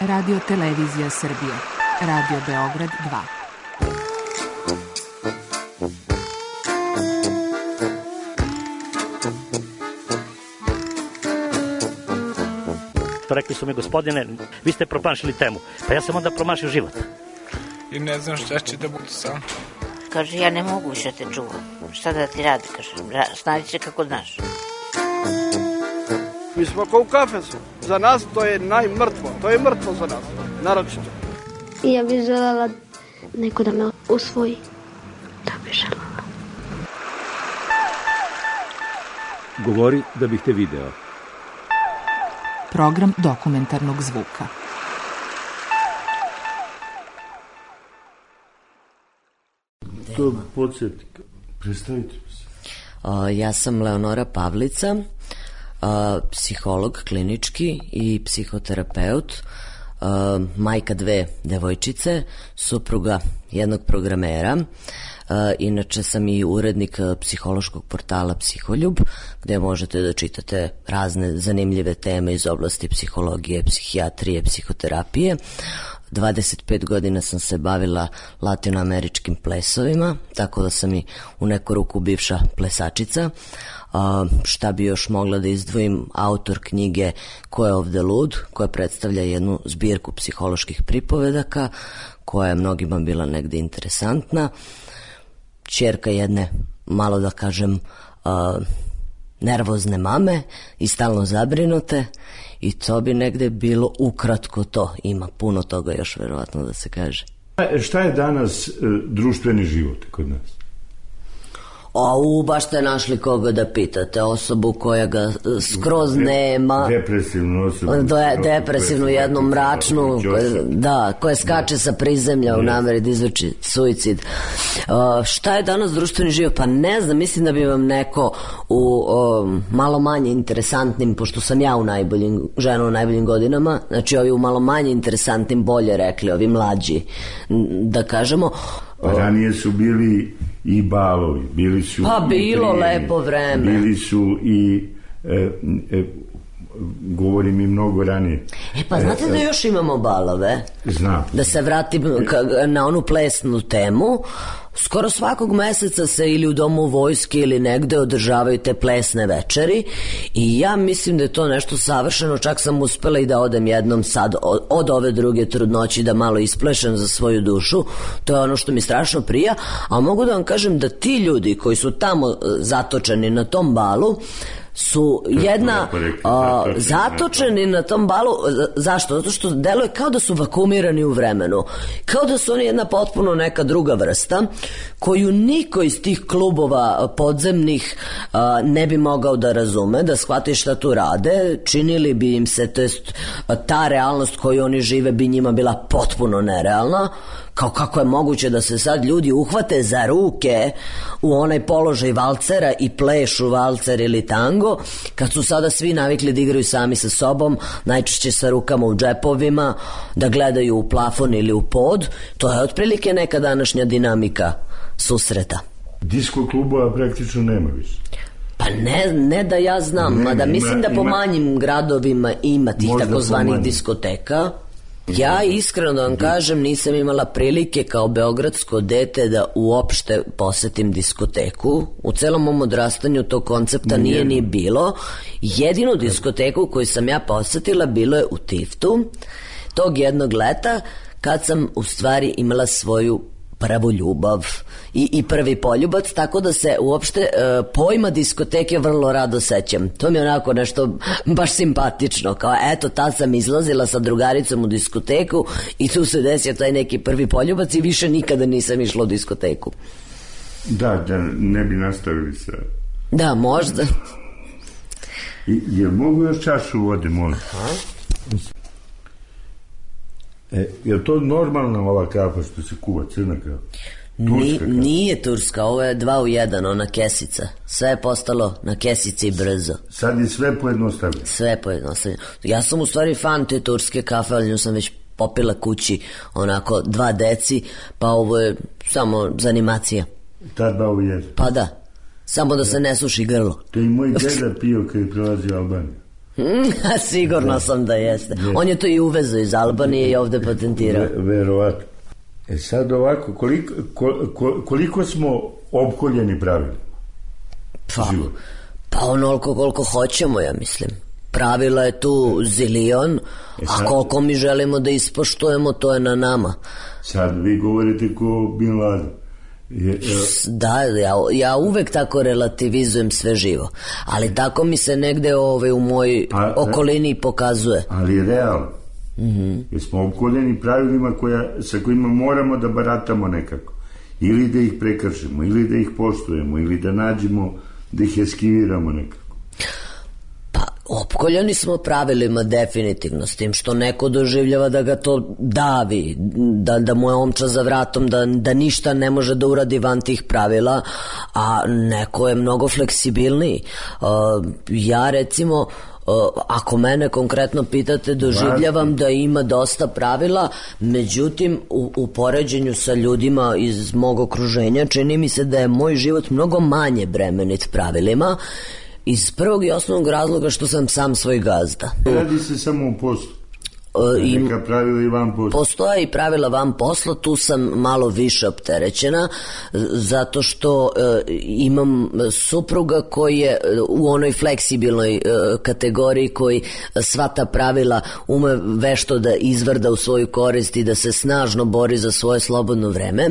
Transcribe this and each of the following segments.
Radio Televizija Srbije, Radio Beograd 2. Rekli su mi, gospodine, vi ste promašili temu. Pa ja sam onda promašio život. I ne znam šta će da bude sam. Kaže, ja ne mogu više te čuvam. Šta da ti radi, kaže, snađi se kako znaš. Mi smo kao u kafesu. Za nas to je najmrtvo. To je mrtvo za nas, naročito. I ja bih želela neko da me usvoji. Da bih želela. Govori da bih te video. Program dokumentarnog zvuka. To podsjetnik. Predstavite se. Ja sam Leonora Pavlica, psiholog klinički i psihoterapeut, majka 2 devojčice, supruga jednog programera. Inače sam i urednik psihološkog portala Psiholjub, gde možete da čitate razne zanimljive teme iz oblasti psihologije, psihijatrije, psihoterapije. 25 godina sam se bavila latinoameričkim plesovima, tako da sam i u neku ruku bivša plesačica. Šta bi još mogla da izdvojim? Autor knjige Ko je ovde lud, koja predstavlja jednu zbirku psiholoških pripovedaka, koja je mnogima bila negde interesantna. Ćerka jedne, malo da kažem, nervozne mame i stalno zabrinute, i to bi negde bilo ukratko to. Ima puno toga još verovatno da se kaže. Šta je danas društveni život kod nas? Baš ste našli koga da pitate, osobu koja ga skroz nema. Depresivnu osobu. Depresivnu, jednu mračnu, koja skače sa prizemlja u nameri da izvrši suicid. Šta je danas društveni život? Pa ne znam, mislim da bi vam neko u malo manje interesantnim, pošto sam ja žena u najboljim godinama, znači ovi u malo manje interesantnim bolje rekli, ovi mlađi, da kažemo. Ranije su bili i balovi, bili su bilo lepo vreme. Bili su i govorim i mnogo ranije. Pa znate da još imamo balove? Znam. Da se vratim na onu plesnu temu. Skoro svakog meseca se ili u domu vojske ili negde održavaju te plesne večeri i ja mislim da je to nešto savršeno. Čak sam uspela i da odem jednom sad od ove druge trudnoći da malo isplešem za svoju dušu. To je ono što mi strašno prija, a mogu da vam kažem da ti ljudi koji su tamo zatočeni na tom balu su zatočeni na tom balu. Zašto? Zato što deluje kao da su vakumirani u vremenu, kao da su oni jedna potpuno neka druga vrsta koju niko iz tih klubova podzemnih ne bi mogao da razume, da shvati šta tu rade. Činili bi im se, to jest ta realnost koju oni žive bi njima bila potpuno nerealna. Kao kako je moguće da se sad ljudi uhvate za ruke u onaj položaj valcera i plešu valcer ili tango, kad su sada svi navikli da igraju sami sa sobom, najčešće sa rukama u džepovima, da gledaju u plafon ili u pod. To je otprilike neka današnja dinamika susreta. Disko klubova praktično nema više. Pa ne da ja znam, mada mislim da po manjim gradovima ima tih takozvanih diskoteka. Ja iskreno da vam kažem, nisam imala prilike kao beogradsko dete da uopšte posetim diskoteku. U celom mom odrastanju tog koncepta nije ni bilo. Jedinu diskoteku koju sam ja posetila bilo je u Tiftu, tog jednog leta, kad sam u stvari imala svoju prvu ljubav i prvi poljubac, tako da se uopšte pojma diskoteke vrlo rado sećam. To mi je onako nešto baš simpatično, kao eto, tad sam izlazila sa drugaricom u diskoteku i tu se desio taj neki prvi poljubac i više nikada nisam išla u diskoteku. Da ne bi nastavili sa... Da, možda. Jel mogu još čašu vode, molim? Je to normalna ova kafa što se kuva, crna kafa? Nije turska, ovo je 2 u 1, ona kesica. Sve je postalo na kesici brzo. Sad je sve pojednostavljeno. Sve pojednostavljeno. Ja sam u stvari fan te turske kafe, ali nju sam već popila kući, onako 2 deci, pa ovo je samo zanimacija. Ta 2 u 1? Pa da, samo da se ne suši grlo. To je i moj deda pio kad je prelazio Albaniju. Sigurno sam da jeste. On je to i uvezao iz Albanije i ovde patentirao. Verovatno. Sad ovako, koliko smo opkoljeni pravilima? Pa onoliko koliko hoćemo, ja mislim. Pravila je tu zilion, a koliko mi želimo da ispoštujemo, to je na nama. Sad vi govorite ko Bin Laden. Da, ja uvek tako relativizujem sve živo, ali tako mi se negde u mojoj okolini pokazuje. Ali realno, jer smo opkoljeni pravilima sa kojima moramo da baratamo nekako, ili da ih prekršimo, ili da ih poštujemo, ili da nađemo, da ih eskiviramo nekako. Opkoljeni smo pravilima definitivno, s tim što neko doživljava da ga to davi, da mu je omča za vratom, da ništa ne može da uradi van tih pravila, a neko je mnogo fleksibilniji. Ja recimo, ako mene konkretno pitate, doživljavam da ima dosta pravila, međutim u poređenju sa ljudima iz mog okruženja čini mi se da je moj život mnogo manje bremenit pravilima, iz prvog i osnovnog razloga što sam sam svoj gazda. Radi se samo o poslu. Neka pravila i van posla. Postoje i pravila van posla, tu sam malo više opterećena, zato što imam supruga koji je u onoj fleksibilnoj kategoriji, koji sva ta pravila ume vešto da izvrda u svoju korist i da se snažno bori za svoje slobodno vreme,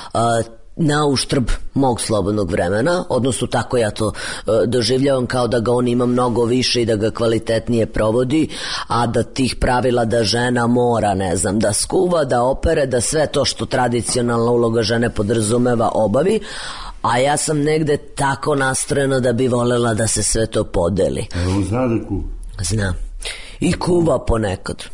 na uštrb mog slobodnog vremena, odnosno tako ja to doživljavam, kao da ga on ima mnogo više i da ga kvalitetnije provodi, a da tih pravila da žena mora, ne znam, da skuva, da opere, da sve to što tradicionalna uloga žene podrazumeva obavi, a ja sam negde tako nastrojena da bi volela da se sve to podeli. On zna da kuva? Zna. I kuva ponekad.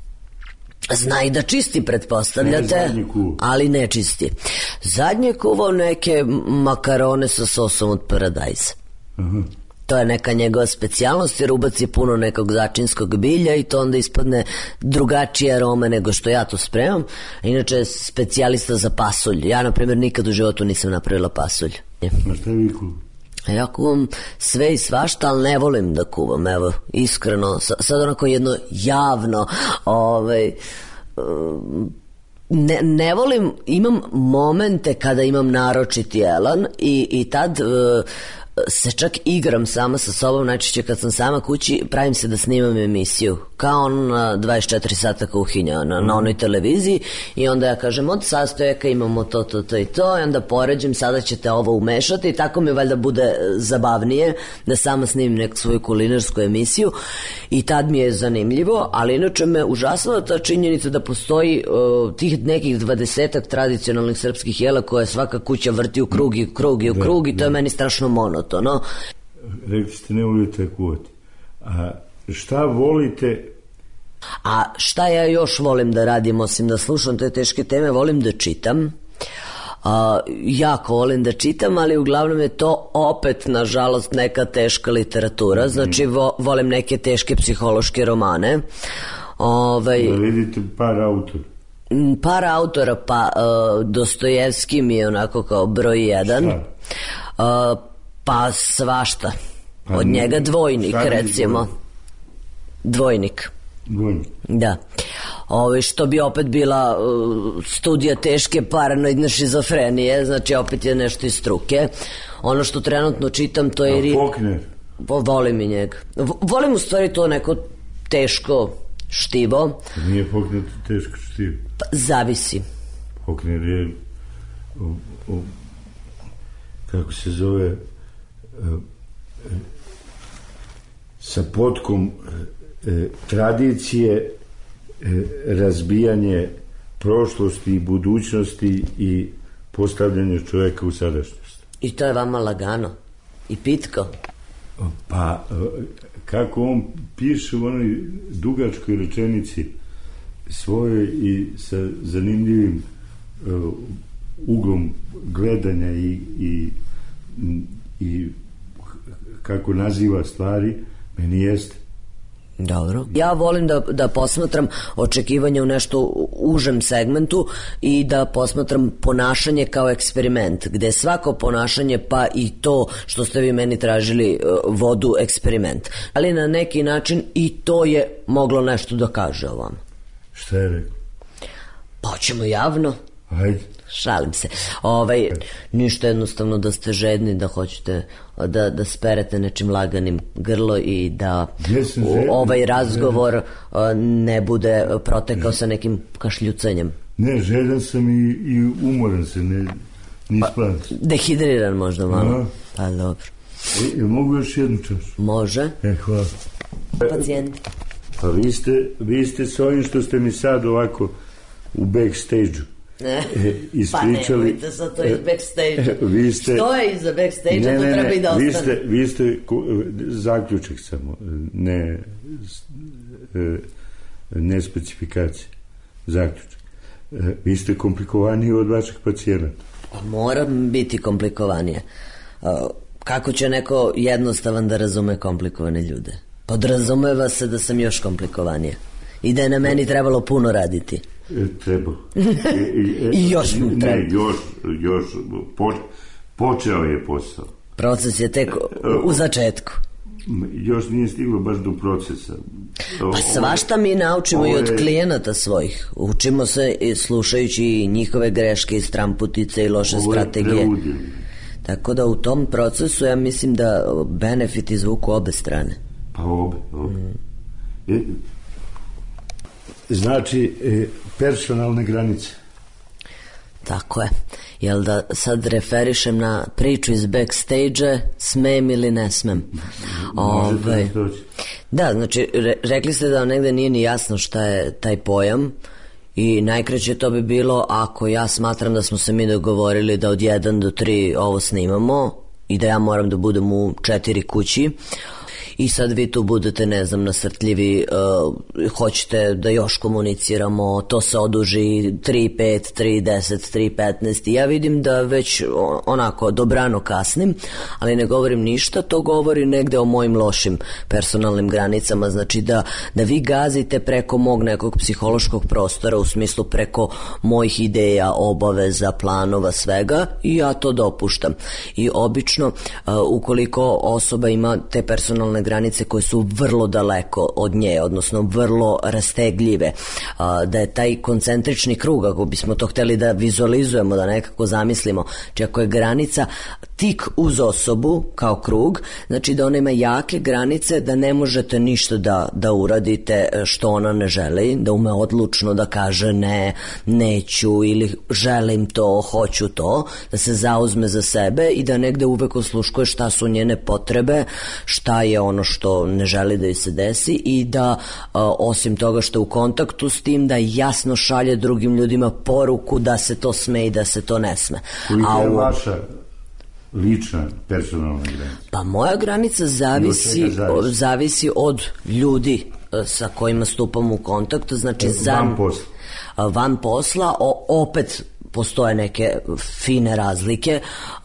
Zna i da čisti, pretpostavljate, ali ne čisti. Zadnje kuvao neke makarone sa sosom od paradajza. To je neka njegova specijalnost, jer ubaci puno nekog začinskog bilja i to onda ispadne drugačije arome nego što ja to spremam. Inače je specijalista za pasulj. Ja, na primjer, nikad u životu nisam napravila pasulj. A šta vi kuvam? Ja kuvam sve i svašta, ali ne volim da kuvam, evo, iskreno, sad onako jedno javno, ne volim, imam momente kada imam naročiti elan i tad se čak igram sama sa sobom, najčešće kad sam sama kući, pravim se da snimam emisiju, kao na 24 sata kuhinja na onoj televiziji, i onda ja kažem od sastojaka imamo to i to, i onda poređem, sada ćete ovo umešati, i tako mi valjda bude zabavnije da sama snimim neku svoju kulinarsku emisiju, i tad mi je zanimljivo, ali inače me užasava ta činjenica da postoji tih nekih 20-ak tradicionalnih srpskih jela koje svaka kuća vrti u krug i krug i to je meni strašno monotono. Rekli ste ne volite kuvati. A šta volite? A šta ja još volim da radim osim da slušam te teške teme? Volim da čitam. Jako volim da čitam, ali uglavnom je to opet, nažalost, neka teška literatura. Znači volim neke teške psihološke romane. Da vidite par autora. Par autora, pa Dostojevski mi je onako kao broj 1. Pa svašta. Od njega Dvojnik, recimo. Dvojnik. Da. Što bi opet bila studija teške paranoidne šizofrenije, znači opet je nešto iz struke. Ono što trenutno čitam, to je... Faulkner? Volim i njega. Volim u stvari to neko teško štivo. Nije Faulkner teško štivo? Zavisi. Faulkner je kako se zove, sa potkom tradicije, razbijanje prošlosti i budućnosti i postavljanje čovjeka u sadašnjost. I to je vama lagano i pitko? Pa kako on piše u onoj dugačkoj rečenici svojoj i sa zanimljivim uglom gledanja i kako naziva stvari, meni jeste. Dobro. Ja volim da posmatram očekivanje u nešto užem segmentu i da posmatram ponašanje kao eksperiment, gde svako ponašanje, pa i to što ste vi meni tražili vodu, eksperiment. Ali na neki način i to je moglo nešto da kaže o vama. Šta je rekao? Pa hoćemo javno. Ajde. Šalim se. Ništa, jednostavno da ste žedni, da hoćete da sperete nečim laganim grlo i da ovaj razgovor ne bude protekao sa nekim kašljucanjem. Ne, žedan sam i umoran se, ni spavati. Dehidriran možda malo. Pa dobro. Mogu još jednu čašu? Može. Hvala. Pacijenti. Pa vi ste s ovim što ste mi sad ovako u backstage-u ispričali. Pa nemojte sad to iz backstage-a. Što je iza backstage-a, to treba i da ostane. Vi ste zaključak samo, ne specifikacije, zaključak. Vi ste komplikovaniji od vaših pacijenata. Mora biti komplikovanije. Kako će neko jednostavan da razume komplikovane ljude? Podrazumeva se da sam još komplikovanije i da je na meni trebalo puno raditi. Trebalo. I još mu treba. Ne, još počeo je posao. Proces je tek u začetku. Još nije stiglo baš do procesa. Pa svašta mi naučimo i od klijenata svojih. Učimo se slušajući njihove greške i stramputice i loše strategije. Tako da u tom procesu ja mislim da benefit izvuku obe strane. Pa obe. Znači, personalne granice. Tako je. Jel da sad referišem na priču iz backstage-a, smem ili ne smem? Da, znači, rekli ste da negde nije ni jasno šta je taj pojam i najkraće to bi bilo ako ja smatram da smo se mi dogovorili da od 1 do 3 ovo snimamo i da ja moram da budem u 4 kući. I sad vi tu budete, ne znam, nasrtljivi, hoćete da još komuniciramo, to se oduži 3, 5, 3, 10, 3, 15 i ja vidim da već onako dobrano kasnim, ali ne govorim ništa, to govori negde o mojim lošim personalnim granicama, znači da vi gazite preko mog nekog psihološkog prostora, u smislu preko mojih ideja, obaveza, planova, svega i ja to dopuštam. I obično, ukoliko osoba ima te personalne granice koje su vrlo daleko od nje, odnosno vrlo rastegljive, da je taj koncentrični krug, ako bismo to hteli da vizualizujemo, da nekako zamislimo, znači ako je granica tik uz osobu kao krug, znači da ona ima jake granice, da ne možete ništa da uradite što ona ne želi, da ume odlučno da kaže ne, neću ili želim to, hoću to, da se zauzme za sebe i da negde uvek osluškuje šta su njene potrebe, šta je ono što ne želi da joj se desi i da osim toga što je u kontaktu s tim, da jasno šalje drugim ljudima poruku da se to sme i da se to ne sme. Koliko je vaša lična personalna granica? Pa moja granica zavisi od ljudi sa kojima stupam u kontakt, znači van posla opet postoje neke fine razlike.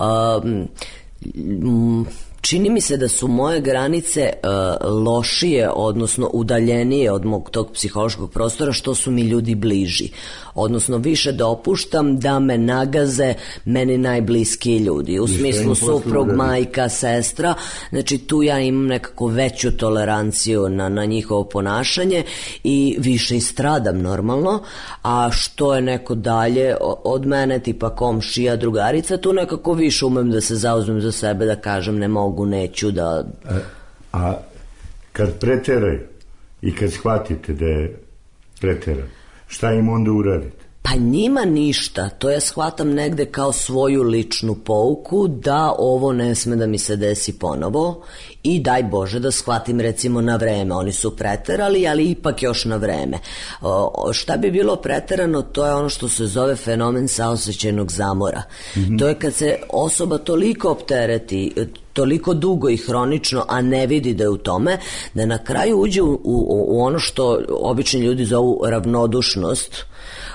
Čini mi se da su moje granice lošije, odnosno udaljenije od mog tog psihološkog prostora što su mi ljudi bliži. Odnosno više dopuštam da me nagaze meni najbliskiji ljudi. U smislu suprug, majka, sestra. Znači tu ja imam nekako veću toleranciju na njihovo ponašanje i više istradam normalno. A što je neko dalje od mene, tipa komšija, drugarica, tu nekako više umem da se zauzmem za sebe, da kažem ne mogu, neću da... A kad preteraju i kad shvatite da je preterao, šta im onda uradite? Pa njima ništa, to ja shvatam negde kao svoju ličnu pouku da ovo ne sme da mi se desi ponovo i daj Bože da shvatim recimo na vreme. Oni su preterali, ali ipak još na vreme. Šta bi bilo preterano, to je ono što se zove fenomen saosećajnog zamora. To je kad se osoba toliko optereti, toliko dugo i hronično, a ne vidi da je u tome, da na kraju uđe u ono što obični ljudi zovu ravnodušnost,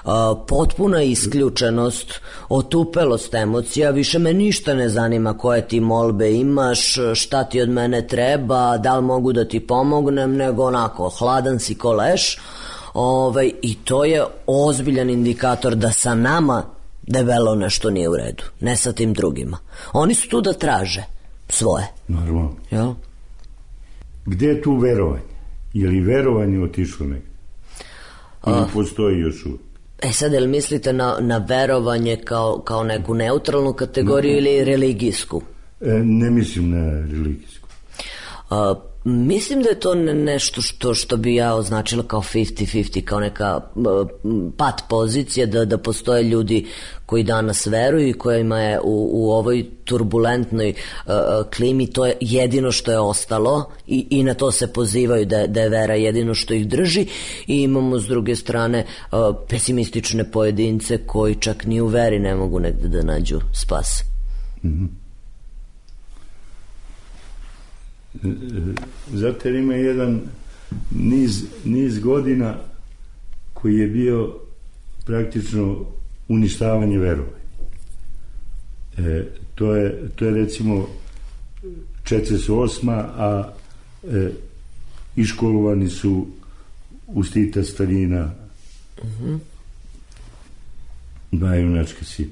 potpuna isključenost, otupelost emocija, više me ništa ne zanima koje ti molbe imaš, šta ti od mene treba, da li mogu da ti pomognem, nego onako, hladan si ko leš. I to je ozbiljan indikator da sa nama debelo nešto nije u redu, ne sa tim drugima. Oni su tu da traže svoje. Normalno. Jel? Gde je tu verovanje? Je li verovanje otišlo negdje? Ili postoji još uvijek? Sad, jel mislite na verovanje kao neku neutralnu kategoriju ili religijsku? Ne mislim na religijsku. Mislim da je to nešto što bi ja označila kao 50-50, kao neka pat pozicija, da postoje ljudi koji danas veruju i kojima je u ovoj turbulentnoj klimi to je jedino što je ostalo i na to se pozivaju da je vera jedino što ih drži, i imamo s druge strane pesimistične pojedince koji čak ni u veri ne mogu negde da nađu spas. Zato ima jedan niz godina koji je bio praktično uništavanje verovanja. To je recimo 48. a iškolovani su uz Tita, Staljina, dva junačka sina.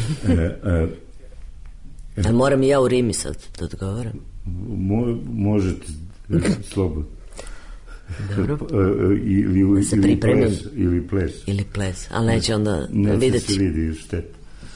Moram i ja u Rimi sad da odgovaram. Možete slobodno. Dobro. Ili ples. Ili ples, ali neće onda vidjeti. Neće se vidi šteta.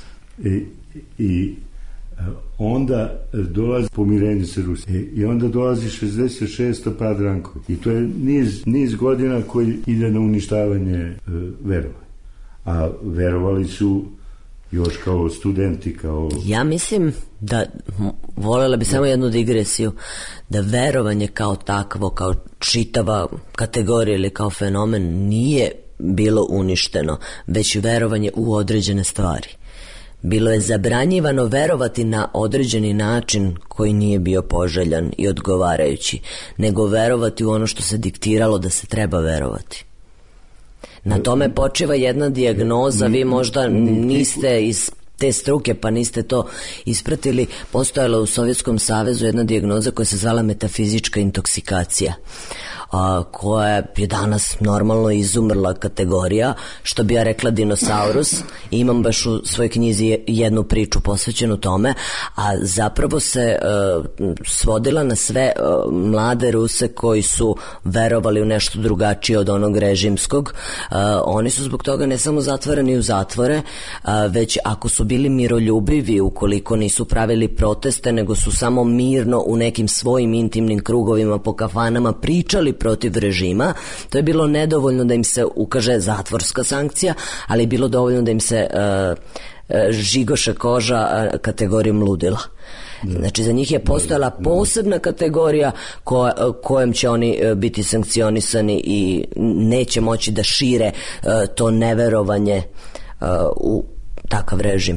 I onda dolazi pomirenje sa Rusijom. I onda dolazi 66. pad Rankovi. I to je niz godina koji ide na uništavanje verovanja. A verovali su još kao studenti, kao... Ja mislim da, voljela bi samo jednu digresiju, da verovanje kao takvo, kao čitava kategorija ili kao fenomen nije bilo uništeno, već verovanje u određene stvari. Bilo je zabranjivano verovati na određeni način koji nije bio poželjan i odgovarajući, nego verovati u ono što se diktiralo da se treba verovati. Na tome počiva jedna dijagnoza, vi možda niste iz te struke pa niste to ispratili. Postojala u Sovjetskom savezu jedna dijagnoza koja se zvala metafizička intoksikacija, koja je danas normalno izumrla kategorija, što bi ja rekla dinosaurus. Imam baš u svojoj knjizi jednu priču posvećenu tome, a zapravo se svodila na sve mlade Ruse koji su verovali u nešto drugačije od onog režimskog. Oni su zbog toga ne samo zatvoreni u zatvore, već ako su bili miroljubivi, ukoliko nisu pravili proteste, nego su samo mirno u nekim svojim intimnim krugovima po kafanama pričali protiv režima, to je bilo nedovoljno da im se ukaže zatvorska sankcija, ali je bilo dovoljno da im se žigoše koža kategorijom ludila. Znači, za njih je postojala posebna kategorija kojom će oni biti sankcionisani i neće moći da šire to neverovanje u takav režim.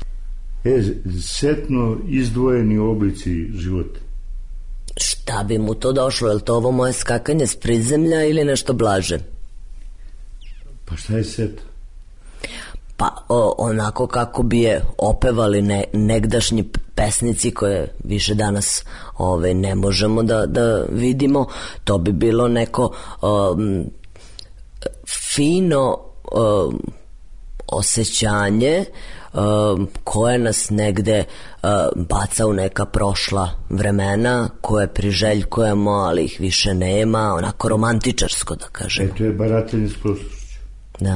Setno izdvojeni oblici života. Šta bi mu to došlo? Je li to ovo moje skakanje s prizemlja ili nešto blaže? Pa šta je set? Pa onako kako bi je opevali negdašnji pesnici koje više danas ne možemo da vidimo, to bi bilo neko fino osjećanje koje nas negde baca u neka prošla vremena, koje priželjkujemo, ali ih više nema, onako romantičarsko, da kažemo. To je baratanje s prošlošću. Da.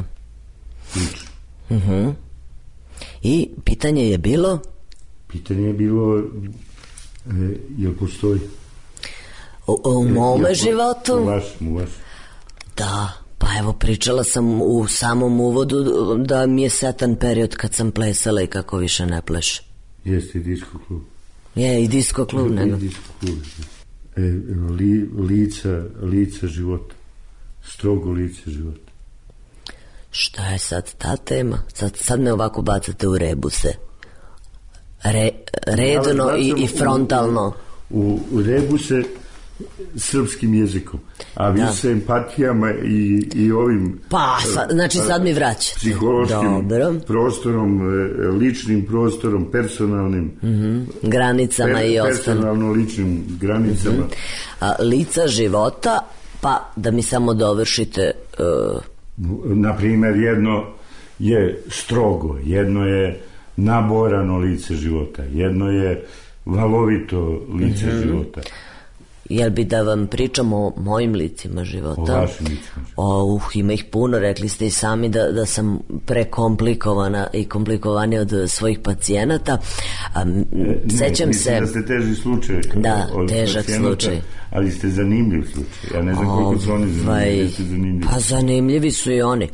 I pitanje je bilo? Pitanje je bilo jel postoji? U mome životu? U vašem. Da. Pa evo, pričala sam u samom uvodu da mi je setan period kad sam plesala i kako više ne pleš. Jeste i disko klub. Je, i disko klub. I disko klub. Lica života. Strogo lice života. Šta je sad ta tema? Sad me ovako bacate u rebuse. Redno i frontalno. U rebuse srpskim jezikom, a više empatijama i ovim znači sad mi vraća psihološkim prostorom, ličnim prostorom, personalnim granicama i ostalo. Personalno ličnim granicama. Lica života, pa da mi samo dovršite. Na primjer, jedno je strogo, jedno je naborano lice života, jedno je valovito lice života. Jel bi da vam pričamo o mojim licima života? O vašim licima života. Ima ih puno, rekli ste i sami da sam prekomplikovana i komplikovanija od svojih pacijenata. Sećam se... Mislim da ste teži slučaj. Da, težak slučaj. Ali ste zanimljiv slučaj. Ja ne znam koliko su oni zanimljivi. Pa zanimljivi su i oni.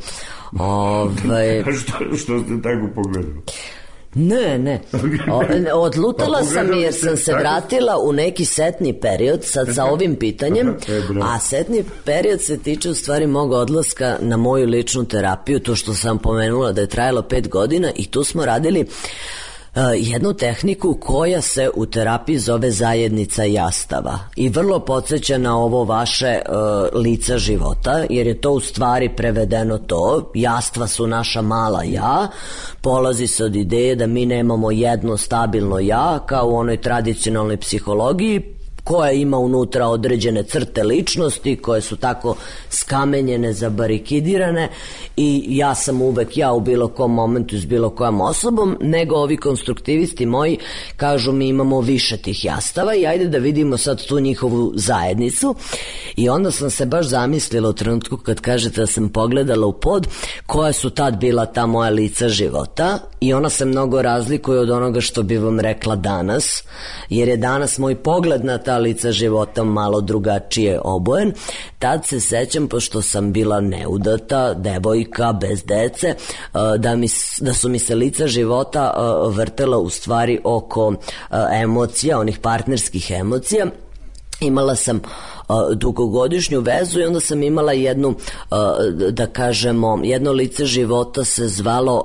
Što ste tako pogledali? Ne. Odlutala sam jer sam se vratila u neki setni period sad sa ovim pitanjem, a setni period se tiče u stvari mog odlaska na moju ličnu terapiju, to što sam pomenula da je trajalo 5 godina i tu smo radili jednu tehniku koja se u terapiji zove zajednica jastava i vrlo podsjeća na ovo vaše lica života, jer je to u stvari prevedeno to, jastva su naša mala ja, polazi se od ideje da mi nemamo jedno stabilno ja kao u onoj tradicionalnoj psihologiji koja ima unutra određene crte ličnosti koje su tako skamenjene, zabarikidirane i ja sam uvek ja u bilo kom momentu s bilo kojom osobom, nego ovi konstruktivisti moji kažu mi imamo više tih jastava i ajde da vidimo sad tu njihovu zajednicu. I onda sam se baš zamislila u trenutku kad kažete da sam pogledala u pod koja su tad bila ta moja lica života i ona se mnogo razlikuje od onoga što bi vam rekla danas, jer je danas moj pogled na ta lica života malo drugačije obojen. Tad se sećam, pošto sam bila neudata, devojka, bez dece, da su mi se lica života vrtela u stvari oko emocija, onih partnerskih emocija. Imala sam dugogodišnju vezu i onda sam imala jednu, da kažemo, jedno lice života se zvalo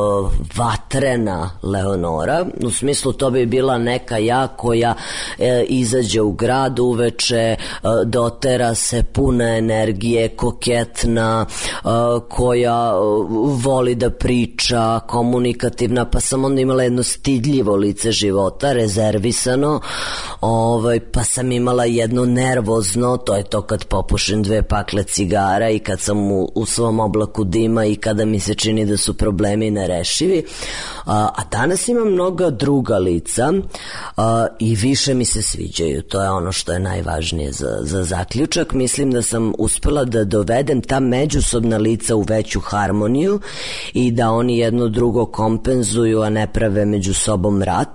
Vatrena Leonora, u smislu to bi bila neka ja koja izađe u grad uveče, dotera se puna energije, koketna, koja voli da priča, komunikativna, pa sam onda imala jedno stidljivo lice života, rezervisano, pa sam imala jedno nervozno, to je to kad popušim 2 pakle cigara i kad sam u svom oblaku dima i kada mi se čini da su problemi nerešivi. A danas imam mnoga druga lica i više mi se sviđaju. To je ono što je najvažnije za zaključak. Mislim da sam uspela da dovedem ta međusobna lica u veću harmoniju i da oni jedno drugo kompenzuju, a ne prave među sobom rat.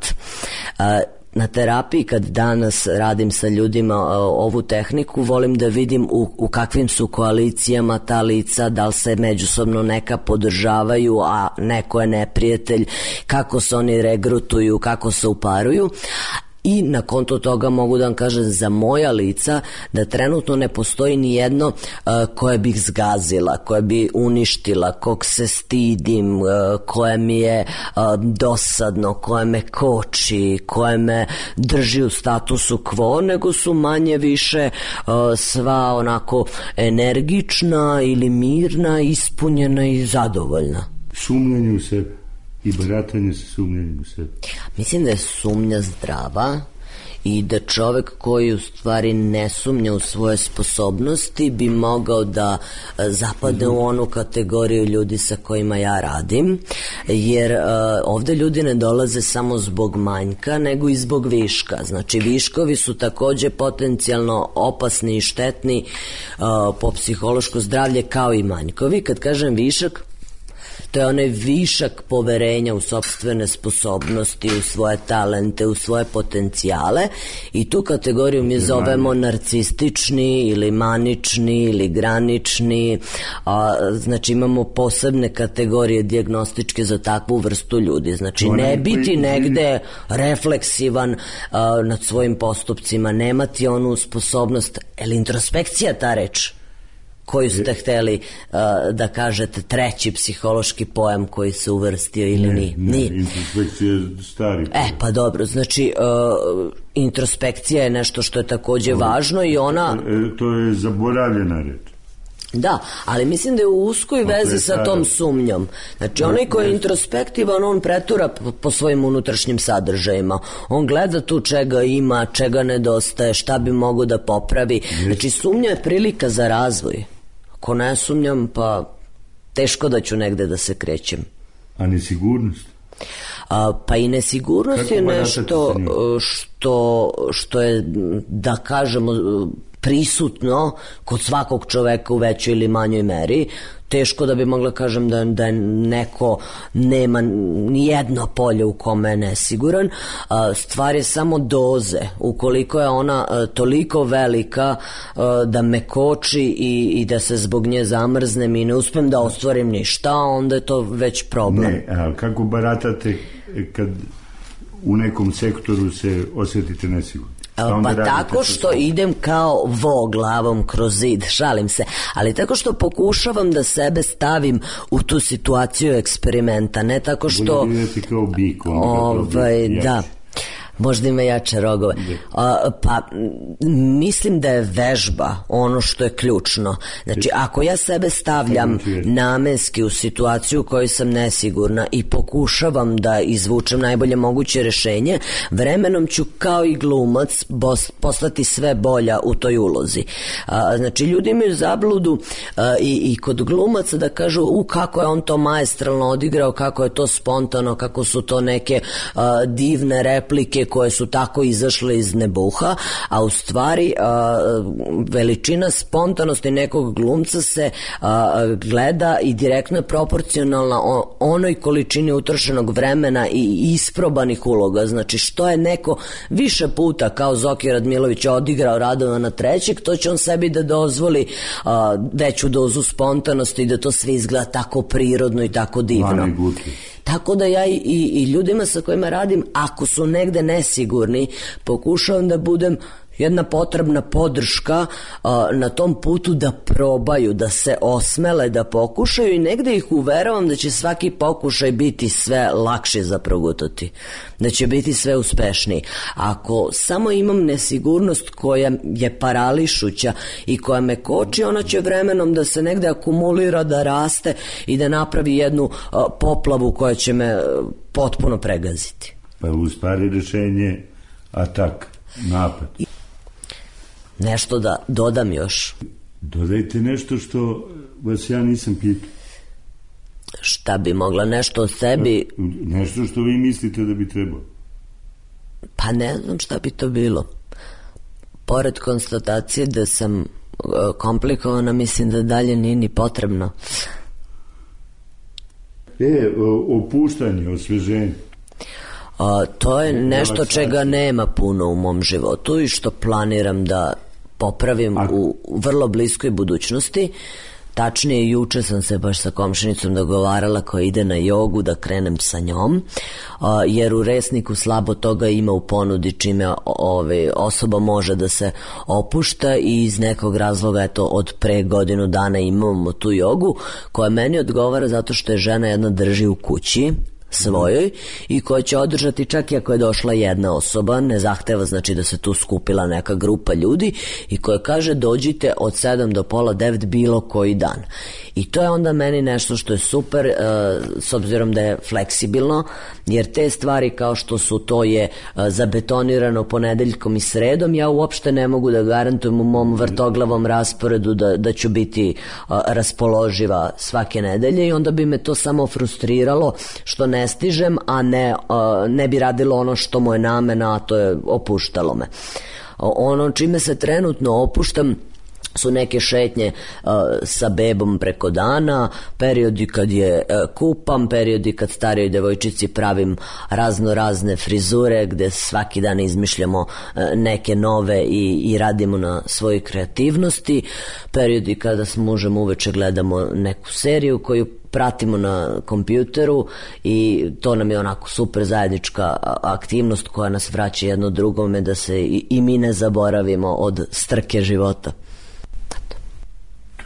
Na terapiji kad danas radim sa ljudima ovu tehniku, volim da vidim u kakvim su koalicijama ta lica, da li se međusobno neka podržavaju, a neko je neprijatelj, kako se oni regrutuju, kako se uparuju. I na konto toga mogu da vam kažem za moja lica da trenutno ne postoji ni jedno koje bih zgazila, koje bi uništila, kog se stidim, koje mi je dosadno, koje me koči, koje me drži u statusu quo, nego su manje više sva onako energična ili mirna, ispunjena i zadovoljna. Sumnjanje u sebe i baratanje sa sumnjanjem u sebe. Mislim da je sumnja zdrava i da čovek koji u stvari ne sumnja u svoje sposobnosti bi mogao da zapadne u onu kategoriju ljudi sa kojima ja radim, jer ovde ljudi ne dolaze samo zbog manjka, nego i zbog viška. Znači viškovi su takođe potencijalno opasni i štetni po psihološko zdravlje kao i manjkovi. Kad kažem višak, to je onaj višak poverenja u sopstvene sposobnosti, u svoje talente, u svoje potencijale i tu kategoriju mi zovemo narcistični ili manični ili granični, znači imamo posebne kategorije dijagnostičke za takvu vrstu ljudi, znači ne biti negde refleksivan nad svojim postupcima, nemati onu sposobnost, je li introspekcija ta reč? koju ste hteli da kažete treći psihološki pojam koji se uvrstio ili nije? Nije, introspekcija je stari. Pa dobro, znači introspekcija je nešto što je takođe važno i ona... To je zaboravljena reč. Da, ali mislim da je u uskoj vezi sa tom sumnjom. Znači, onaj koji je introspektivan, on pretura po svojim unutrašnjim sadržajima. On gleda tu čega ima, čega nedostaje, šta bi mogo da popravi. Znači, sumnja je prilika za razvoj. Ako ne sumnjam, pa teško da ću negde da se krećem. A nesigurnost? Pa i nesigurnost je nešto što je, da kažemo, prisutno kod svakog čoveka u većoj ili manjoj meri. Teško da bi mogla kažem da neko nema nijedno polje u kome je nesiguran. Stvar je samo doze. Ukoliko je ona toliko velika da me koči i da se zbog nje zamrznem i ne uspem da ostvarim ništa, onda je to već problem. Ne, a kako baratate kad u nekom sektoru se osjetite nesigurno? Pa tako što idem kao vo glavom kroz zid, šalim se, ali tako što pokušavam da sebe stavim u tu situaciju eksperimenta, ne tako što... Bolje idete kao bik, da, možda ima jače rogove. Pa mislim da je vežba ono što je ključno. Znači, ako ja sebe stavljam namenski u situaciju u kojoj sam nesigurna i pokušavam da izvučem najbolje moguće rešenje, vremenom ću kao i glumac postati sve bolja u toj ulozi. Znači, ljudi imaju zabludu i kod glumaca da kažu kako je on to maestralno odigrao, kako je to spontano, kako su to neke divne replike koje su tako izašle iz nebuha, a u stvari veličina spontanosti nekog glumca se gleda i direktno je proporcionalna onoj količini utrošenog vremena i isprobanih uloga. Znači, što je neko više puta kao Zoki Radmilović odigrao Radovana III, to će on sebi da dozvoli veću dozu spontanosti i da to sve izgleda tako prirodno i tako divno. Tako da ja i ljudima sa kojima radim, ako su negde nesigurni, pokušavam da budem jedna potrebna podrška na tom putu da probaju, da se osmele, da pokušaju i negde ih uveravam da će svaki pokušaj biti sve lakše za progutati, da će biti sve uspešniji. Ako samo imam nesigurnost koja je parališuća i koja me koči, ona će vremenom da se negde akumulira, da raste i da napravi jednu poplavu koja će me potpuno pregaziti. Pa u stvari rešenje atak, napad. Nešto da dodam još. Dodajte nešto što vas ja nisam pitao. Šta bi mogla, nešto o sebi? Nešto što vi mislite da bi trebalo. Pa ne znam šta bi to bilo. Pored konstatacije da sam komplikovana, mislim da dalje nije ni potrebno. Opuštanje, osveženje. To je nešto čega nema puno u mom životu i što planiram da popravim u vrlo bliskoj budućnosti. Tačnije, juče sam se baš sa komšinicom dogovarala koja ide na jogu da krenem sa njom, jer u Resniku slabo toga ima u ponudi čime osoba može da se opušta i iz nekog razloga eto od pre godinu dana imamo tu jogu koja meni odgovara zato što je žena jedna drži u kući svojoj i koja će održati čak i ako je došla jedna osoba, ne zahteva znači da se tu skupila neka grupa ljudi i koja kaže dođite od 7 do pola 9 bilo koji dan. I to je onda meni nešto što je super s obzirom da je fleksibilno, jer te stvari kao što su to je zabetonirano ponedeljkom i sredom, ja uopšte ne mogu da garantujem u mom vrtoglavom rasporedu da ću biti raspoloživa svake nedelje i onda bi me to samo frustriralo što ne stižem, a ne bi radilo ono što mu je namena, a to je opuštalo me. Ono čime se trenutno opuštam su neke šetnje sa bebom preko dana, periodi kad je kupam, periodi kad starijoj devojčici pravim razne frizure gde svaki dan izmišljamo neke nove i radimo na svojoj kreativnosti, periodi kada s mužem uveče gledamo neku seriju koju pratimo na kompjuteru i to nam je onako super zajednička aktivnost koja nas vraća jedno drugome da se i mi ne zaboravimo od strke života.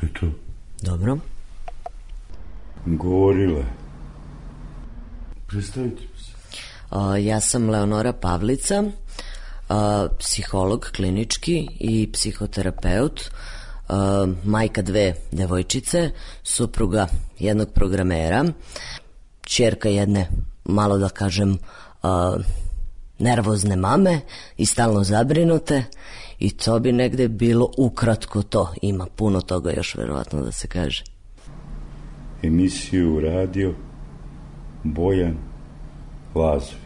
To je to. Dobro. Govorila. Predstavite se. Ja sam Leonora Pavlica, psiholog klinički i psihoterapeut, majka 2 devojčice, supruga jednog programera, ćerka jedne, malo da kažem, nervozne mame i stalno zabrinute, i to bi negde bilo ukratko to. Ima puno toga još verovatno da se kaže. Emisiju radio Bojan Lazović.